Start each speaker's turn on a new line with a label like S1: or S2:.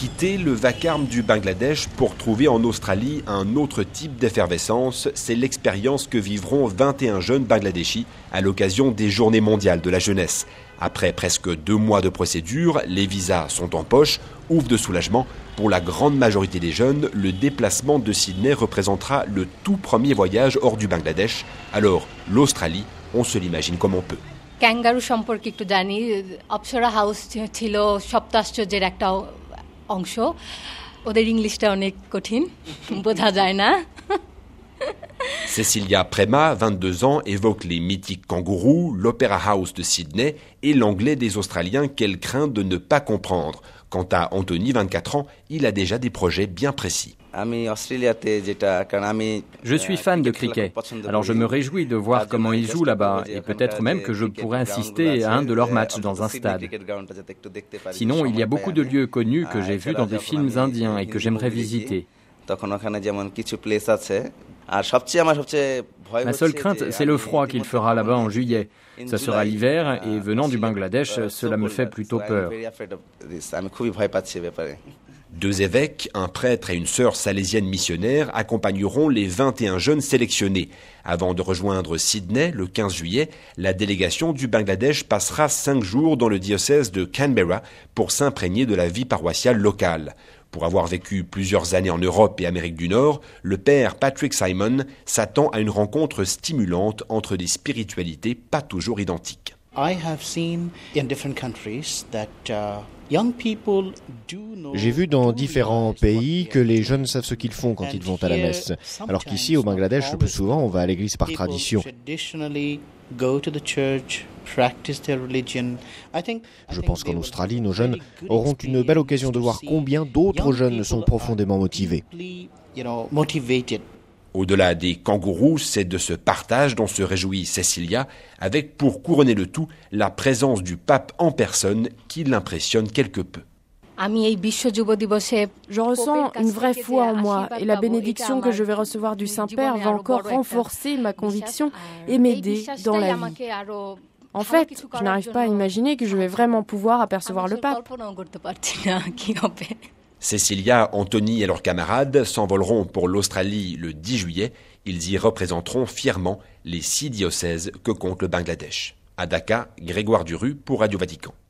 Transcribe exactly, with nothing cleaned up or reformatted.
S1: quitter le vacarme du Bangladesh pour trouver en Australie un autre type d'effervescence. C'est l'expérience que vivront vingt et un jeunes Bangladeshis à l'occasion des Journées mondiales de la jeunesse. Après presque deux mois de procédure, les visas sont en poche. Ouf de soulagement, pour la grande majorité des jeunes, le déplacement de Sydney représentera le tout premier voyage hors du Bangladesh. Alors, l'Australie, on se l'imagine comme on peut.
S2: Kangaroo সম্পর্কে একটু জানি অপসরা হাউস ছিল সপ্তাশ্চর্যের একটা অংশ ওদের ইংলিশটা অনেক কঠিন বোঝা যায় না
S1: Cecilia Prema, vingt-deux ans, évoque les mythiques kangourous, l'Opera House de Sydney et l'anglais des Australiens qu'elle craint de ne pas comprendre. Quant à Anthony, vingt-quatre ans, il a déjà des projets bien précis.
S3: Je suis fan de cricket, alors je me réjouis de voir comment ils jouent là-bas et peut-être même que je pourrais assister à un de leurs matchs dans un stade. Sinon, il y a beaucoup de lieux connus que j'ai vus dans des films indiens et que j'aimerais visiter. Ma seule crainte, c'est le froid qu'il fera là-bas en juillet. Ça sera l'hiver et venant du Bangladesh, cela me fait plutôt peur.
S1: Deux évêques, un prêtre et une sœur salésienne missionnaire accompagneront les vingt et un jeunes sélectionnés. Avant de rejoindre Sydney le quinze juillet, la délégation du Bangladesh passera cinq jours dans le diocèse de Canberra pour s'imprégner de la vie paroissiale locale. Pour avoir vécu plusieurs années en Europe et Amérique du Nord, le père Patrick Simon s'attend à une rencontre stimulante entre des spiritualités pas toujours identiques.
S4: J'ai vu dans différents pays que les jeunes savent ce qu'ils font quand ils vont à la messe, alors qu'ici au Bangladesh, le plus souvent, on va à l'église par tradition. Je pense qu'en Australie, nos jeunes auront une belle occasion de voir combien d'autres jeunes sont profondément motivés.
S1: Au-delà des kangourous, c'est de ce partage dont se réjouit Cecilia, avec pour couronner le tout, la présence du pape en personne qui l'impressionne quelque peu.
S5: Je ressens une vraie foi en moi et la bénédiction que je vais recevoir du Saint-Père va encore renforcer ma conviction et m'aider dans la vie. En fait, je n'arrive pas à imaginer que je vais vraiment pouvoir apercevoir le pape.
S1: Cecilia, Anthony et leurs camarades s'envoleront pour l'Australie le dix juillet. Ils y représenteront fièrement les six diocèses que compte le Bangladesh. À Dhaka, Grégoire Duru pour Radio Vatican.